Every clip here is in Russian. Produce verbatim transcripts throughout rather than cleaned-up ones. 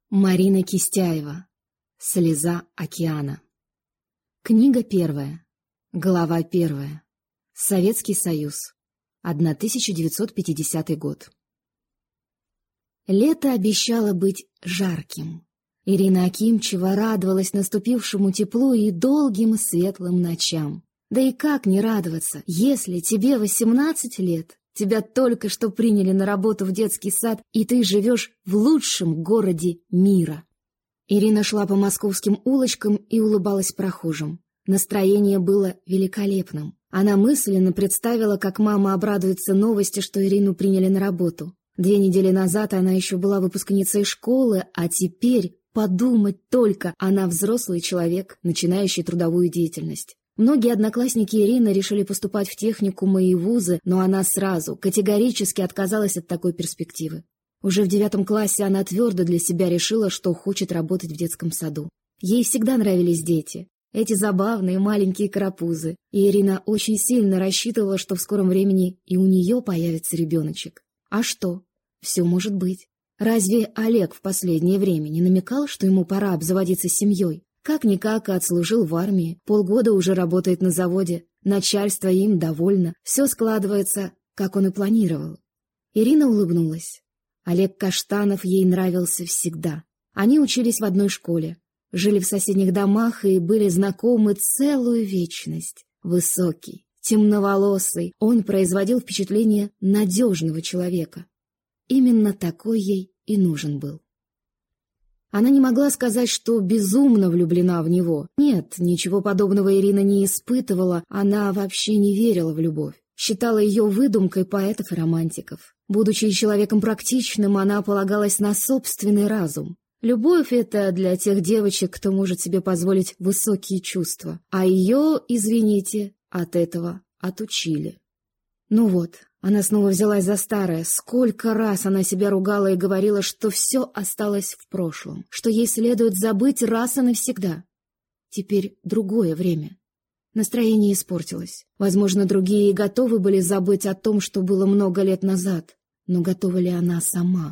Марина Кистяева. Слеза океана. Книга первая. Глава первая. Советский Союз. тысяча девятьсот пятидесятый год. Лето обещало быть жарким. Ирина Акимчева радовалась наступившему теплу и долгим светлым ночам. Да и как не радоваться, если тебе восемнадцать лет, тебя только что приняли на работу в детский сад, и ты живешь в лучшем городе мира. Ирина шла по московским улочкам и улыбалась прохожим. Настроение было великолепным. Она мысленно представила, как мама обрадуется новости, что Ирину приняли на работу. Две недели назад она еще была выпускницей школы, а теперь, подумать только, она взрослый человек, начинающий трудовую деятельность. Многие одноклассники Ирины решили поступать в техникумы и вузы, но она сразу, категорически отказалась от такой перспективы. Уже в девятом классе она твердо для себя решила, что хочет работать в детском саду. Ей всегда нравились дети, эти забавные маленькие карапузы, и Ирина очень сильно рассчитывала, что в скором времени и у нее появится ребеночек. А что? Все может быть. Разве Олег в последнее время не намекал, что ему пора обзаводиться семьей? Как-никак отслужил в армии, полгода уже работает на заводе, начальство им довольно, все складывается, как он и планировал. Ирина улыбнулась. Олег Каштанов ей нравился всегда. Они учились в одной школе, жили в соседних домах и были знакомы целую вечность. Высокий, темноволосый, он производил впечатление надежного человека. Именно такой ей и нужен был. Она не могла сказать, что безумно влюблена в него. Нет, ничего подобного Ирина не испытывала, она вообще не верила в любовь. Считала ее выдумкой поэтов и романтиков. Будучи человеком практичным, она полагалась на собственный разум. Любовь — это для тех девочек, кто может себе позволить высокие чувства. А ее, извините, от этого отучили. Ну вот, она снова взялась за старое. Сколько раз она себя ругала и говорила, что все осталось в прошлом, что ей следует забыть раз и навсегда. Теперь другое время. Настроение испортилось. Возможно, другие и готовы были забыть о том, что было много лет назад. Но готова ли она сама?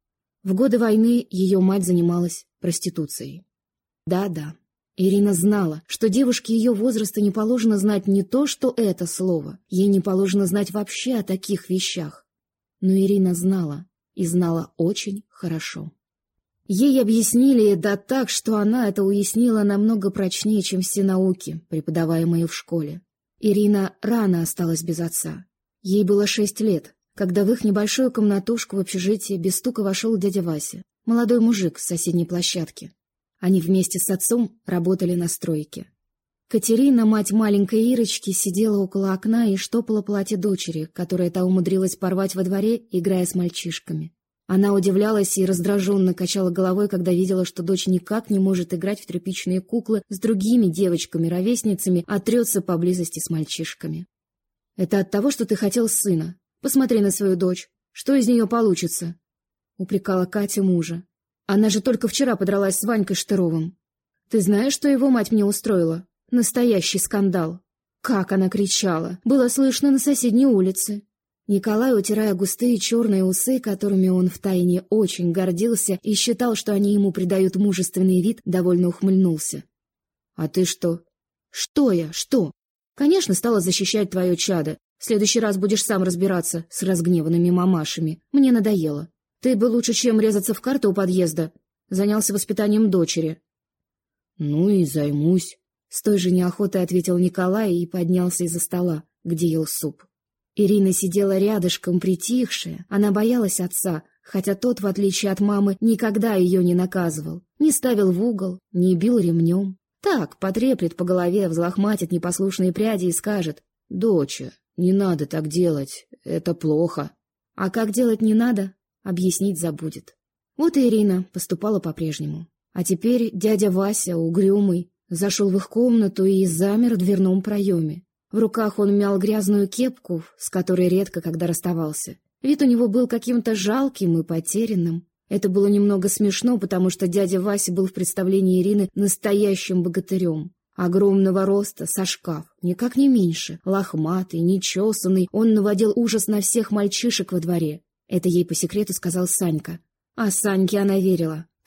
В годы войны ее мать занималась проституцией. Да-да. Ирина знала, что девушке ее возраста не положено знать не то, что это слово, ей не положено знать вообще о таких вещах. Но Ирина знала, и знала очень хорошо. Ей объяснили, да так, что она это уяснила намного прочнее, чем все науки, преподаваемые в школе. Ирина рано осталась без отца. Ей было шесть лет, когда в их небольшую комнатушку в общежитии без стука вошел дядя Вася, молодой мужик с соседней площадки. Они вместе с отцом работали на стройке. Катерина, мать маленькой Ирочки, сидела около окна и штопала платье дочери, которое та умудрилась порвать во дворе, играя с мальчишками. Она удивлялась и раздраженно качала головой, когда видела, что дочь никак не может играть в тряпичные куклы с другими девочками-ровесницами, а трется поблизости с мальчишками. «Это от того, что ты хотел сына. Посмотри на свою дочь. Что из нее получится?» — упрекала Катя мужа. Она же только вчера подралась с Ванькой Штыровым. Ты знаешь, что его мать мне устроила? Настоящий скандал. Как она кричала! Было слышно на соседней улице. Николай, утирая густые черные усы, которыми он втайне очень гордился и считал, что они ему придают мужественный вид, довольно ухмыльнулся. А ты что? Что я? Что? Конечно, стала защищать твое чадо. В следующий раз будешь сам разбираться с разгневанными мамашами. Мне надоело. Ты бы лучше, чем резаться в карты у подъезда, занялся воспитанием дочери. — Ну и займусь, — с той же неохотой ответил Николай и поднялся из-за стола, где ел суп. Ирина сидела рядышком, притихшая. Она боялась отца, хотя тот, в отличие от мамы, никогда ее не наказывал, не ставил в угол, не бил ремнем. Так, потреплет по голове, взлохматит непослушные пряди и скажет: «Доча, не надо так делать, это плохо». А как делать не надо, объяснить забудет. Вот и Ирина поступала по-прежнему. А теперь дядя Вася, угрюмый, зашел в их комнату и замер в дверном проеме. В руках он мял грязную кепку, с которой редко когда расставался. Вид у него был каким-то жалким и потерянным. Это было немного смешно, потому что дядя Вася был в представлении Ирины настоящим богатырем. Огромного роста, со шкаф, никак не меньше, лохматый, нечесанный, он наводил ужас на всех мальчишек во дворе. Это ей по секрету сказал Санька. А Саньке она верила.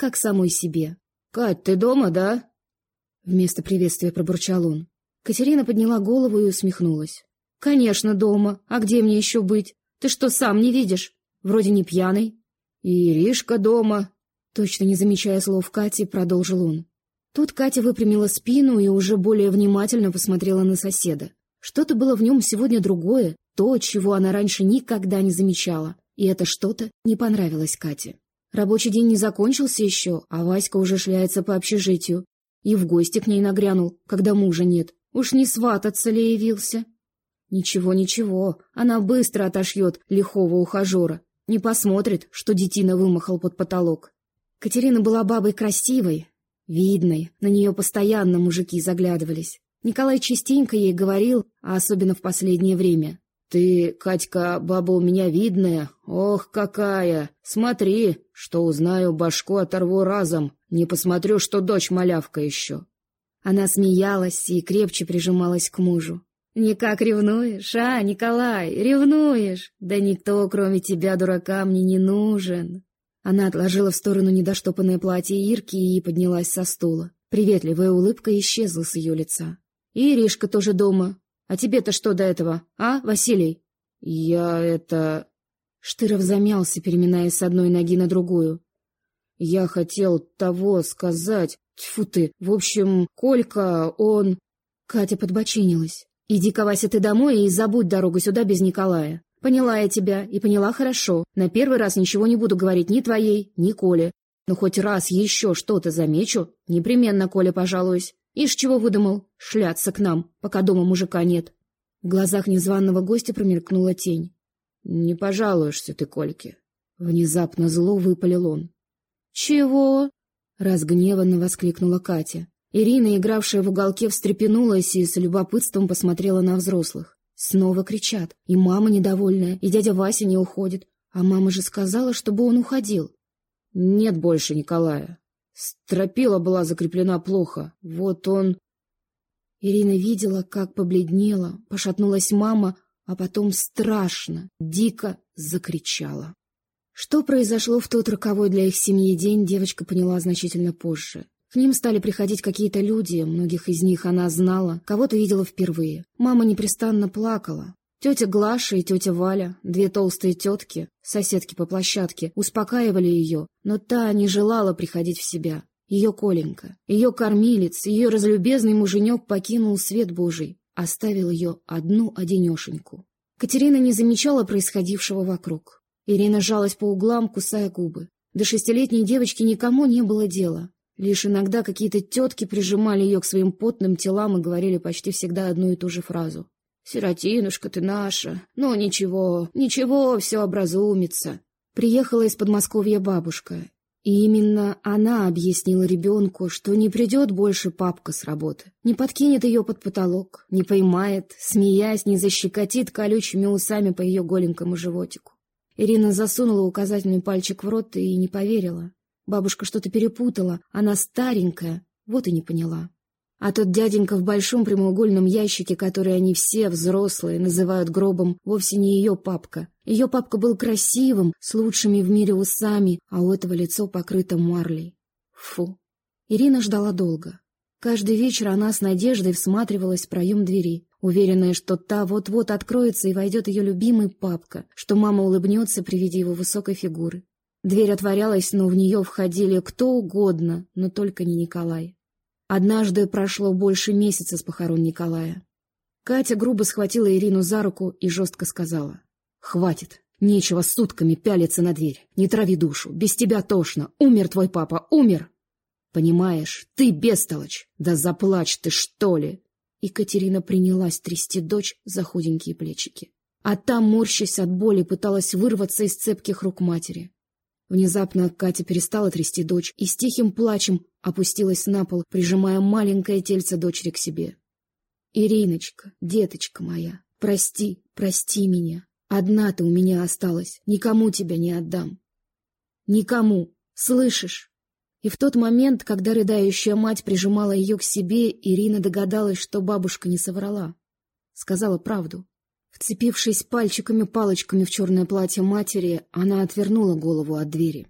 как самой себе. «Кать, ты дома, да?» Вместо приветствия пробурчал он. Катерина подняла голову и усмехнулась. «Конечно, дома. А где мне еще быть? Ты что, сам не видишь? Вроде не пьяный». «И Иришка дома». Точно не замечая слов Кати, продолжил он. Тут Катя выпрямила спину и уже более внимательно посмотрела на соседа. Что-то было в нем сегодня другое, то, чего она раньше никогда не замечала. И это что-то не понравилось Кате. Рабочий день не закончился еще, а Васька уже шляется по общежитию. И в гости к ней нагрянул, когда мужа нет. Уж не свататься ли явился? Ничего, ничего, она быстро отошьет лихого ухажера. Не посмотрит, что детина вымахал под потолок. Катерина была бабой красивой, видной, на нее постоянно мужики заглядывались. Николай частенько ей говорил, а особенно в последнее время. «Ты, Катька, баба у меня видная, ох, какая! Смотри, что узнаю, башку оторву разом, не посмотрю, что дочь малявка еще». Она смеялась и крепче прижималась к мужу. «Никак ревнуешь, а, Николай, ревнуешь? Да никто, кроме тебя, дурака, мне не нужен». Она отложила в сторону недоштопанное платье Ирки и поднялась со стула. Приветливая улыбка исчезла с ее лица. «И Иришка тоже дома. А тебе-то что до этого, а, Василий?» «Я это...» Штыров замялся, переминаясь с одной ноги на другую. «Я хотел того сказать. Тьфу ты, в общем, Колька, он...» Катя подбочинилась. «Иди-ка, Вася, ты домой и забудь дорогу сюда без Николая. Поняла я тебя, и поняла хорошо. На первый раз ничего не буду говорить ни твоей, ни Коле. Но хоть раз еще что-то замечу, непременно Коле пожалуюсь. Ишь, чего выдумал? Шляться к нам, пока дома мужика нет». В глазах незваного гостя промелькнула тень. «Не пожалуешься ты, Кольке». Внезапно зло выпалил он. «Чего?» — разгневанно воскликнула Катя. Ирина, игравшая в уголке, встрепенулась и с любопытством посмотрела на взрослых. Снова кричат. И мама недовольная, и дядя Вася не уходит. А мама же сказала, чтобы он уходил. «Нет больше Николая. Стропила была закреплена плохо. Вот он...» Ирина видела, как побледнела, пошатнулась мама, а потом страшно, дико закричала. Что произошло в тот роковой для их семьи день, девочка поняла значительно позже. К ним стали приходить какие-то люди, многих из них она знала, кого-то видела впервые. Мама непрестанно плакала. Тетя Глаша и тетя Валя, две толстые тетки, соседки по площадке, успокаивали ее, но та не желала приходить в себя. Ее Коленька, ее кормилец, ее разлюбезный муженек покинул свет Божий, оставил ее одну-одинешеньку. Катерина не замечала происходившего вокруг. Ирина жалась по углам, кусая губы. До шестилетней девочки никому не было дела. Лишь иногда какие-то тетки прижимали ее к своим потным телам и говорили почти всегда одну и ту же фразу. «Сиротинушка ты наша, ну ничего, ничего, все образумится». Приехала из Подмосковья бабушка, и именно она объяснила ребенку, что не придет больше папка с работы, не подкинет ее под потолок, не поймает, смеясь, не защекотит колючими усами по ее голенькому животику. Ирина засунула указательный пальчик в рот и не поверила. Бабушка что-то перепутала, она старенькая, вот и не поняла. А тот дяденька в большом прямоугольном ящике, который они все, взрослые, называют гробом, вовсе не ее папка. Ее папка был красивым, с лучшими в мире усами, а у этого лицо покрыто марлей. Фу. Ирина ждала долго. Каждый вечер она с надеждой всматривалась в проем двери, уверенная, что та вот-вот откроется и войдет ее любимый папка, что мама улыбнется при виде его высокой фигуры. Дверь отворялась, но в нее входили кто угодно, но только не Николай. Однажды прошло больше месяца с похорон Николая. Катя грубо схватила Ирину за руку и жестко сказала: «Хватит, нечего сутками пялиться на дверь, не трави душу, без тебя тошно, умер твой папа, умер! Понимаешь, ты бестолочь, да заплачь ты, что ли!» И Катерина принялась трясти дочь за худенькие плечики. А та, морщась от боли, пыталась вырваться из цепких рук матери. Внезапно Катя перестала трясти дочь и с тихим плачем опустилась на пол, прижимая маленькое тельце дочери к себе. «Ириночка, деточка моя, прости, прости меня. Одна ты у меня осталась, никому тебя не отдам. Никому, слышишь?» И в тот момент, когда рыдающая мать прижимала ее к себе, Ирина догадалась, что бабушка не соврала. Сказала правду. Вцепившись пальчиками-палочками в черное платье матери, она отвернула голову от двери.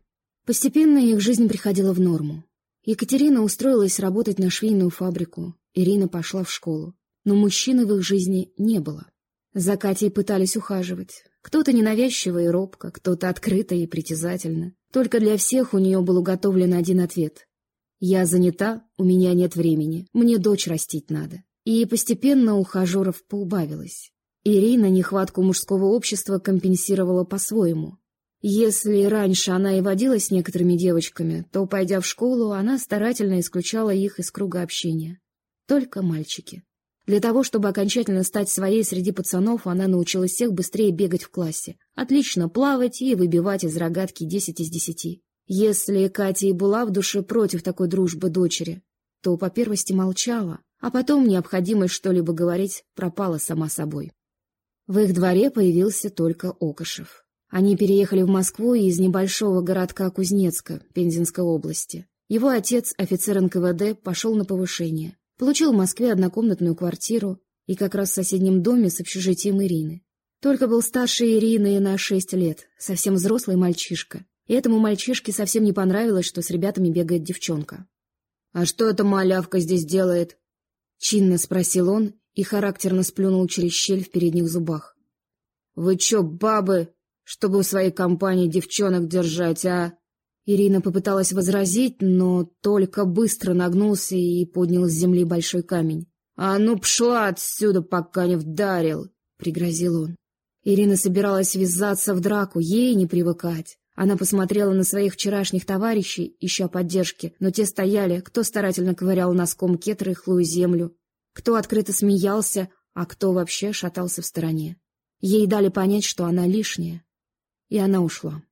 Постепенно их жизнь приходила в норму. Екатерина устроилась работать на швейную фабрику, Ирина пошла в школу. Но мужчины в их жизни не было. За Катей пытались ухаживать. Кто-то ненавязчиво и робко, кто-то открыто и притязательно. Только для всех у нее был уготовлен один ответ. «Я занята, у меня нет времени, мне дочь растить надо». И постепенно ухажеров поубавилось. Ирина нехватку мужского общества компенсировала по-своему. Если раньше она и водилась с некоторыми девочками, то, пойдя в школу, она старательно исключала их из круга общения. Только мальчики. Для того, чтобы окончательно стать своей среди пацанов, она научилась всех быстрее бегать в классе, отлично плавать и выбивать из рогатки десять из десяти. Если Катя и была в душе против такой дружбы дочери, то по первости молчала, а потом необходимость что-либо говорить пропала сама собой. В их дворе появился только Окошев. Они переехали в Москву из небольшого городка Кузнецка, Пензенской области. Его отец, офицер эн ка вэ дэ, пошел на повышение. Получил в Москве однокомнатную квартиру и как раз в соседнем доме с общежитием Ирины. Только был старше Ирины на шесть лет, совсем взрослый мальчишка. И этому мальчишке совсем не понравилось, что с ребятами бегает девчонка. «А что эта малявка здесь делает?» — чинно спросил он и характерно сплюнул через щель в передних зубах. «Вы чё, бабы, чтобы в своей компании девчонок держать, а?» Ирина попыталась возразить, но только быстро нагнулся и поднял с земли большой камень. «А ну пшла отсюда, пока не вдарил!» — пригрозил он. Ирина собиралась ввязаться в драку, ей не привыкать. Она посмотрела на своих вчерашних товарищей, ища поддержки, но те стояли, кто старательно ковырял носком кетра рыхлую землю, кто открыто смеялся, а кто вообще шатался в стороне. Ей дали понять, что она лишняя, и она ушла.